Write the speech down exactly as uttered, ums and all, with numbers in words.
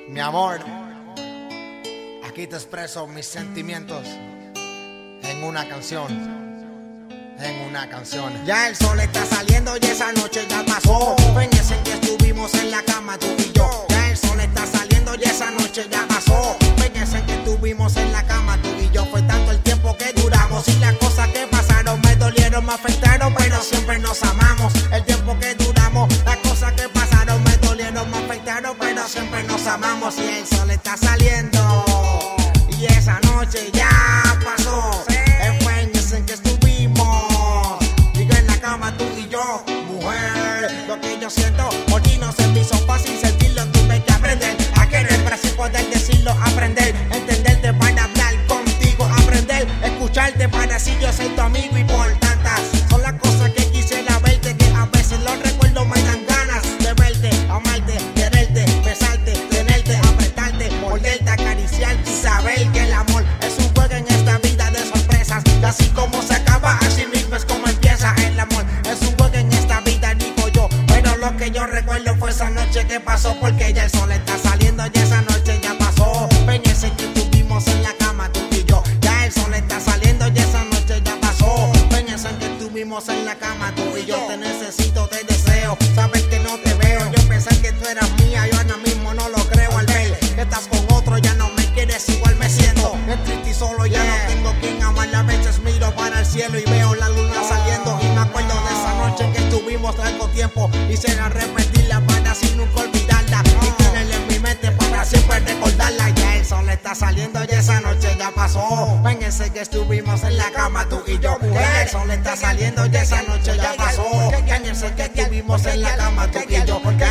Mi amor, aquí te expreso mis sentimientos en una canción, en una canción. Ya el sol está saliendo y esa noche ya pasó. Fíjense que estuvimos en la cama tú y yo. Ya el sol está saliendo y esa noche ya pasó. Fíjense que estuvimos en la cama tú y yo. Fue tanto el tiempo que duramos y las cosas que pasaron me dolieron, me afectaron, pero siempre nos amamos. El tiempo que duramos, las cosas que pasaron me dolieron, me afectaron, pero siempre nos amamos. Y el sol está saliendo y esa noche ya pasó. Fíjense que estuvimos digo en la cama tú y yo. Mujer, lo que yo siento por ti no se me hizo fácil sentirlo. Tuve que aprender a querer para así poder decirlo. Aprender, entenderte para hablar contigo. Aprender, escucharte para así yo ser tu amigo. Y por tantas son las cosas que quisiera verte, que a veces los recuerdos me dan ganas de verte, amarte, quererte, besarte, tenerte, apretarte, morderte, acariciar y saber que el amor es un juego en esta vida de sorpresas. Y así como se acaba, así mismo es como empieza. El amor es un juego en esta vida, digo yo. Pero lo que yo recuerdo fue esa noche que pasó, porque ya el sol está saliendo y esa noche ya pasó. Fíjense que estuvimos en la cama tú y yo. Ya el sol está saliendo y esa noche ya pasó. Fíjense que estuvimos en la cama tú y yo. Te necesito, te deseo, sabes que no te veo. Yo pensé que tú eras mía, yo ahora mismo no lo creo. Al ver que estás con otro ya no me quieres, igual me siento es triste y solo, ya no tengo quien amar. A veces miro para el cielo y veo la luna saliendo, y me acuerdo de esa noche que estuvimos largo tiempo. Quisiera repetirla para así nunca olvidarla y tenerla en mi mente para siempre recordarla. Ya el sol está saliendo y esa noche ya pasó. Fíjense que estuvimos en la cama tú y yo. Ya el sol está saliendo y esa noche ya pasó. Fíjense que estuvimos en la cama tú y yo.